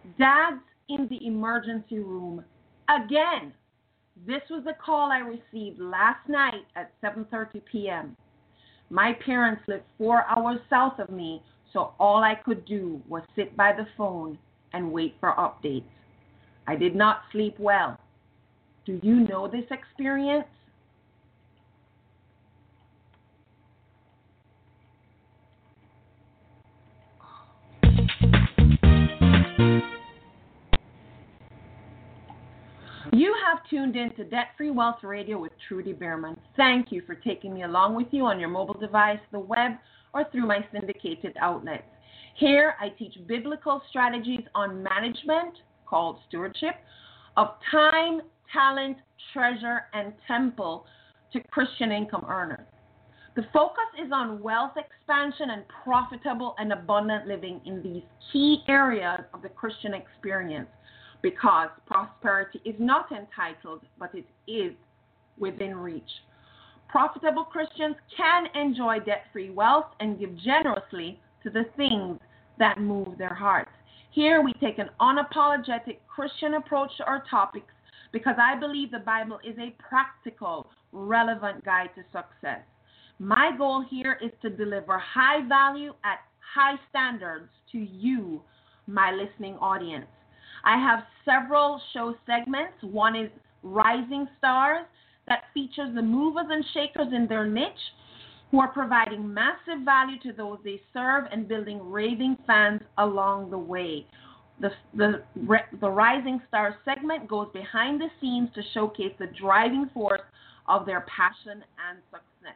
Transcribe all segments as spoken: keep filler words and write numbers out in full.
Dad's in the emergency room again. This was a call I received last night at seven thirty p.m. My parents live four hours south of me, so all I could do was sit by the phone and wait for updates. I did not sleep well. Do you know this experience? You have tuned in to Debt Free Wealth Radio with Trudy Beerman. Thank you for taking me along with you on your mobile device, the web, or through my syndicated outlets. Here, I teach biblical strategies on management, called stewardship, of time, talent, treasure, and temple to Christian income earners. The focus is on wealth expansion and profitable and abundant living in these key areas of the Christian experience, because prosperity is not entitled, but it is within reach. Profitable Christians can enjoy debt-free wealth and give generously to the things that move their hearts. Here we take an unapologetic Christian approach to our topics because I believe the Bible is a practical, relevant guide to success. My goal here is to deliver high value at high standards to you, my listening audience. I have several show segments. One is Rising Stars, that features the movers and shakers in their niche who are providing massive value to those they serve and building raving fans along the way. The, the, the Rising Stars segment goes behind the scenes to showcase the driving force of their passion and success.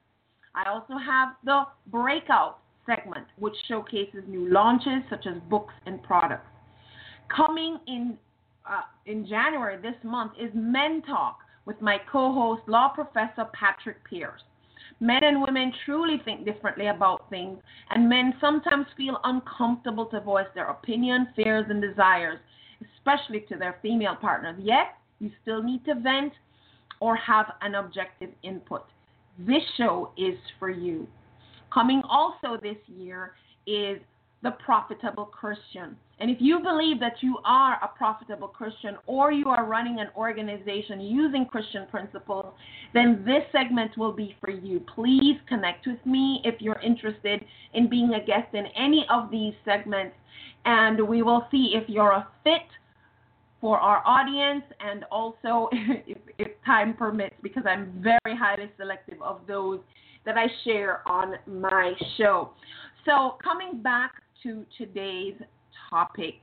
I also have the Breakout segment, which showcases new launches such as books and products. Coming in uh, in January this month is Men Talk with my co-host, law professor Patrick Pierce. Men and women truly think differently about things, and men sometimes feel uncomfortable to voice their opinion, fears, and desires, especially to their female partners. Yet, you still need to vent or have an objective input. This show is for you. Coming also this year is The Profitable Christian. And if you believe that you are a profitable Christian or you are running an organization using Christian principles, then this segment will be for you. Please connect with me if you're interested in being a guest in any of these segments, and we will see if you're a fit for our audience, and also if, if time permits, because I'm very highly selective of those that I share on my show. So coming back to today's topic,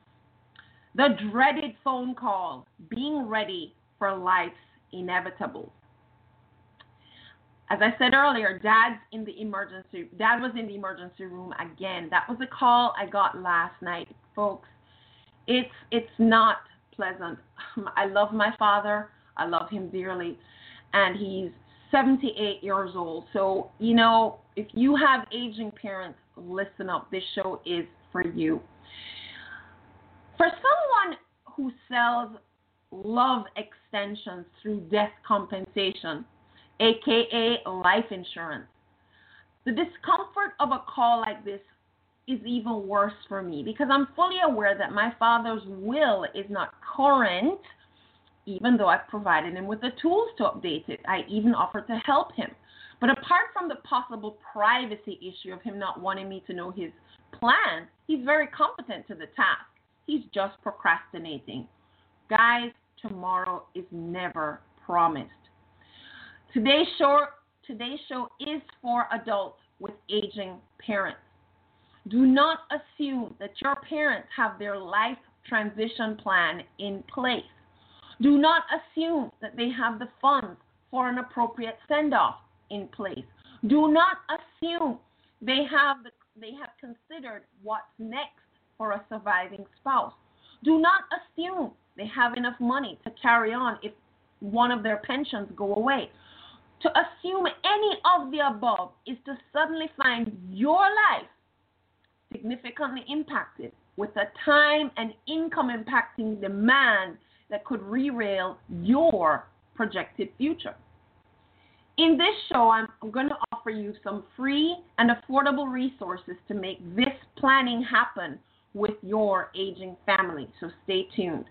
the dreaded phone call, being ready for life's inevitable. As I said earlier, Dad's in the emergency. Dad was in the emergency room again. That was a call I got last night, folks. It's it's not pleasant. I love my father. I love him dearly, and he's seventy-eight years old. So, you know, if you have aging parents, listen up. This show is for you. For someone who sells love extensions through death compensation, aka life insurance, the discomfort of a call like this is even worse for me, because I'm fully aware that my father's will is not current, even though I've provided him with the tools to update it. I even offered to help him. But apart from the possible privacy issue of him not wanting me to know his plan, he's very competent to the task. He's just procrastinating. Guys, tomorrow is never promised. Today's show, today's show is for adults with aging parents. Do not assume that your parents have their life transition plan in place. Do not assume that they have the funds for an appropriate send-off in place. Do not assume they have the, they have considered what's next for a surviving spouse. Do not assume they have enough money to carry on if one of their pensions go away. To assume any of the above is to suddenly find your life significantly impacted with a time and income impacting demand that could derail your projected future. In this show, I'm, I'm going to offer you some free and affordable resources to make this planning happen with your aging family. So stay tuned.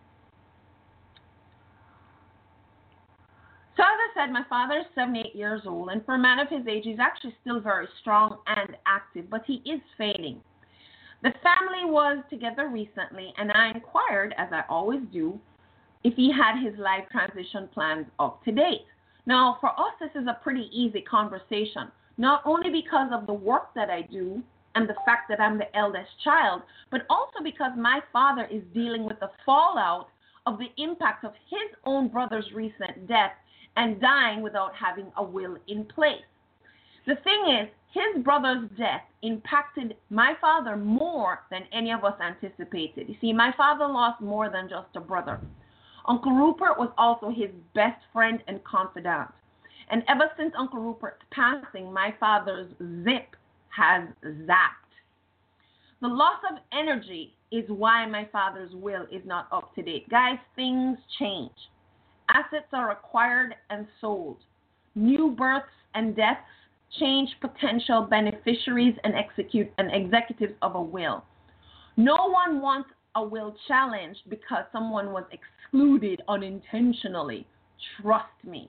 So as I said, my father is seventy-eight years old, and for a man of his age, he's actually still very strong and active, but he is fading. The family was together recently, and I inquired, as I always do, if he had his life transition plans up to date. Now, for us, this is a pretty easy conversation, not only because of the work that I do and the fact that I'm the eldest child, but also because my father is dealing with the fallout of the impact of his own brother's recent death and dying without having a will in place. The thing is, his brother's death impacted my father more than any of us anticipated. You see, my father lost more than just a brother. Uncle Rupert was also his best friend and confidant. And ever since Uncle Rupert's passing, my father's zip has zapped. The loss of energy is why my father's will is not up to date. Guys, things change. Assets are acquired and sold. New births and deaths change potential beneficiaries and execute and executives of a will. No one wants a will challenged because someone was excluded unintentionally. Trust me.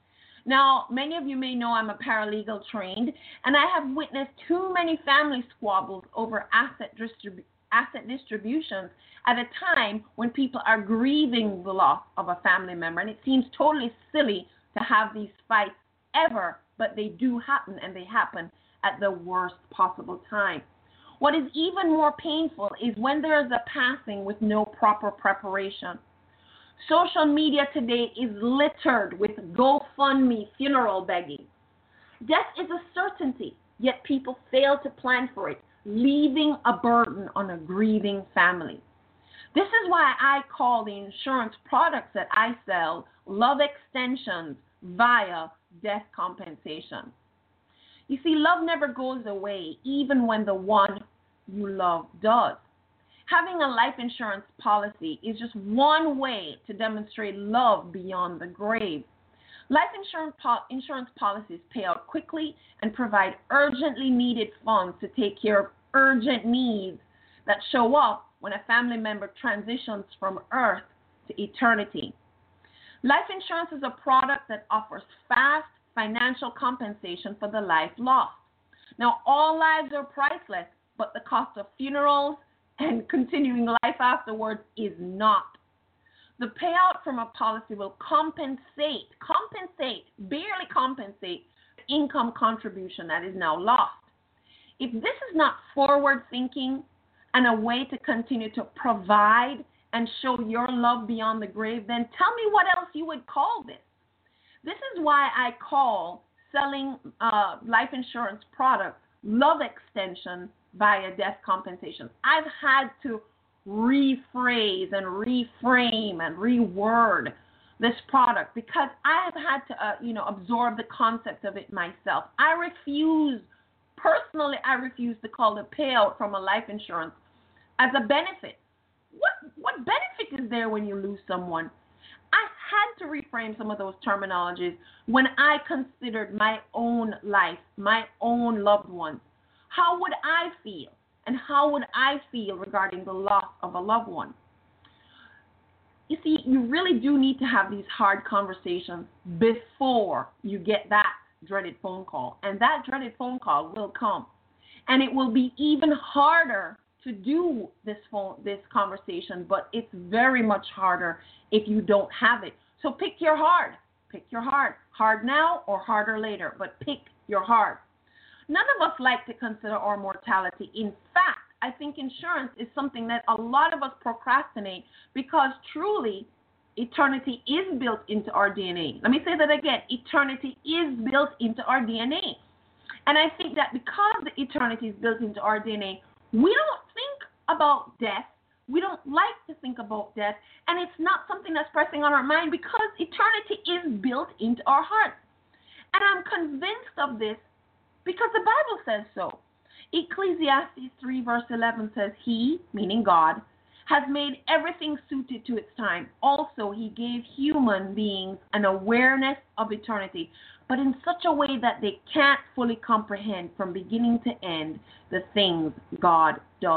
Now, many of you may know I'm a paralegal trained, and I have witnessed too many family squabbles over asset distribu- asset distributions at a time when people are grieving the loss of a family member. And it seems totally silly to have these fights ever, but they do happen, and they happen at the worst possible time. What is even more painful is when there is a passing with no proper preparation. Social media today is littered with GoFundMe funeral begging. Death is a certainty, yet people fail to plan for it, leaving a burden on a grieving family. This is why I call the insurance products that I sell love extensions via death compensation. You see, love never goes away, even when the one you love does. Having a life insurance policy is just one way to demonstrate love beyond the grave. Life insurance, po- insurance policies pay out quickly and provide urgently needed funds to take care of urgent needs that show up when a family member transitions from earth to eternity. Life insurance is a product that offers fast financial compensation for the life lost. Now, all lives are priceless, but the cost of funerals and continuing life afterwards is not. The payout from a policy will compensate, compensate, barely compensate the income contribution that is now lost. If this is not forward thinking and a way to continue to provide and show your love beyond the grave, then tell me what else you would call this. This is why I call selling uh, life insurance products love extension via death compensation. I've had to rephrase and reframe and reword this product because I have had to, uh, you know, absorb the concept of it myself. I refuse, personally, I refuse to call the payout from a life insurance as a benefit. What what benefit is there when you lose someone? I had to reframe some of those terminologies when I considered my own life, my own loved ones. How would I feel? And how would I feel regarding the loss of a loved one? You see, you really do need to have these hard conversations before you get that dreaded phone call. And that dreaded phone call will come. And it will be even harder to do this phone, this conversation, but it's very much harder if you don't have it. So pick your hard. Pick your hard. Hard now or harder later, but pick your hard. None of us like to consider our mortality. In fact, I think insurance is something that a lot of us procrastinate because truly eternity is built into our D N A. Let me say that again. Eternity is built into our D N A. And I think that because the eternity is built into our D N A, we don't think about death. We don't like to think about death. And it's not something that's pressing on our mind because eternity is built into our hearts. And I'm convinced of this because the Bible says so. Ecclesiastes three verse eleven says, He, meaning God, has made everything suited to its time. Also, He gave human beings an awareness of eternity, but in such a way that they can't fully comprehend from beginning to end the things God does.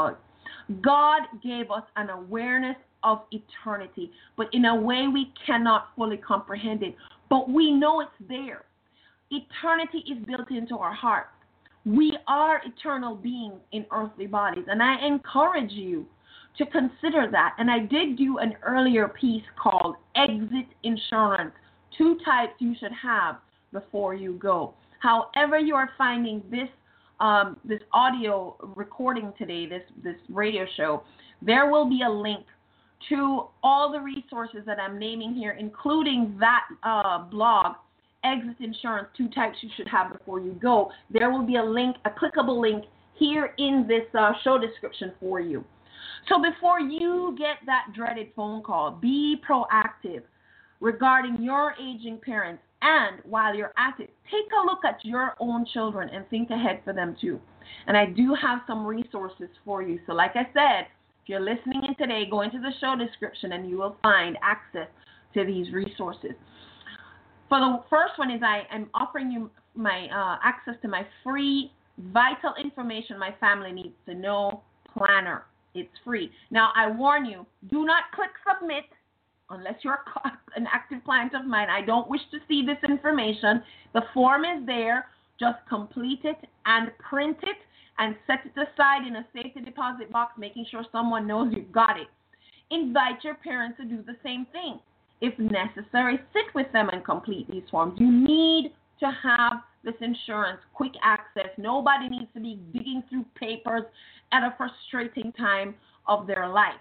God gave us an awareness of eternity, but in a way we cannot fully comprehend it. But we know it's there. Eternity is built into our hearts. We are eternal beings in earthly bodies, and I encourage you to consider that. And I did do an earlier piece called Exit Insurance, two types you should have before you go. However you are finding this um, this audio recording today, this, this radio show, there will be a link to all the resources that I'm naming here, including that uh, blog, Exit Insurance, two types you should have before you go. There will be a link, a clickable link here in this uh, show description for you. So before you get that dreaded phone call, be proactive regarding your aging parents. And while you're at it, take a look at your own children and think ahead for them too. And I do have some resources for you. So like I said, if you're listening in today, go into the show description and you will find access to these resources. For the first one is I am offering you my uh, access to my free vital information my family needs to know planner. It's free. Now, I warn you, do not click submit unless you're an active client of mine. I don't wish to see this information. The form is there. Just complete it and print it and set it aside in a safety deposit box, making sure someone knows you've got it. Invite your parents to do the same thing. If necessary, sit with them and complete these forms. You need to have this insurance, quick access. Nobody needs to be digging through papers at a frustrating time of their life.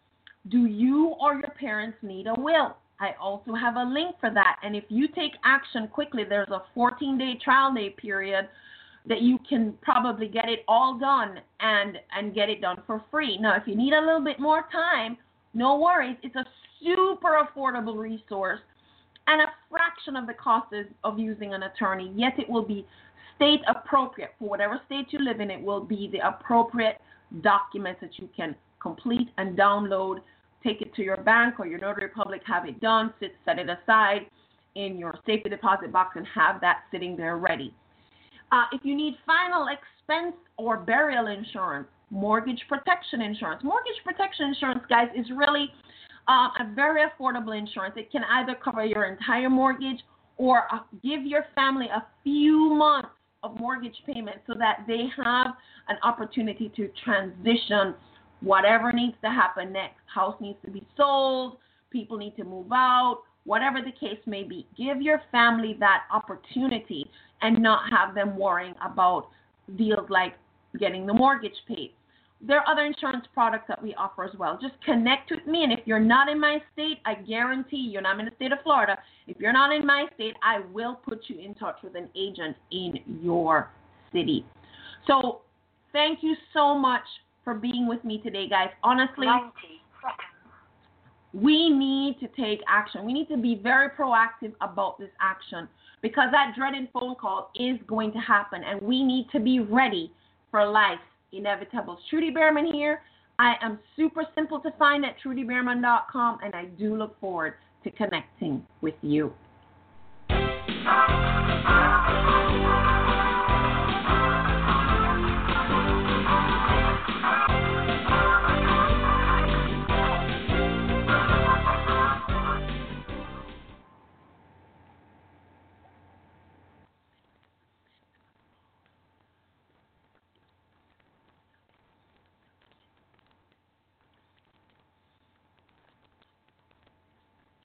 Do you or your parents need a will? I also have a link for that. And if you take action quickly, there's a fourteen-day trial day period that you can probably get it all done and, and get it done for free. Now, if you need a little bit more time, no worries. It's a super affordable resource and a fraction of the cost is, of using an attorney, yet it will be state appropriate. For whatever state you live in, it will be the appropriate documents that you can complete and download. Take it to your bank or your notary public, have it done, sit, set it aside in your safety deposit box and have that sitting there ready. Uh, if you need final expense or burial insurance, mortgage protection insurance. Mortgage protection insurance, guys, is really uh, a very affordable insurance. It can either cover your entire mortgage or uh, give your family a few months of mortgage payment so that they have an opportunity to transition whatever needs to happen next. House needs to be sold, people need to move out, whatever the case may be. Give your family that opportunity and not have them worrying about deals like getting the mortgage paid. There are other insurance products that we offer as well. Just connect with me, and if you're not in my state, I guarantee you, and I'm in the state of Florida, if you're not in my state, I will put you in touch with an agent in your city. So thank you so much for being with me today, guys. Honestly, ninety seconds. We need to take action. We need to be very proactive about this action because that dreaded phone call is going to happen, and we need to be ready for life's inevitables. Trudy Behrman here. I am super simple to find at trudy behrman dot com, and I do look forward to connecting with you.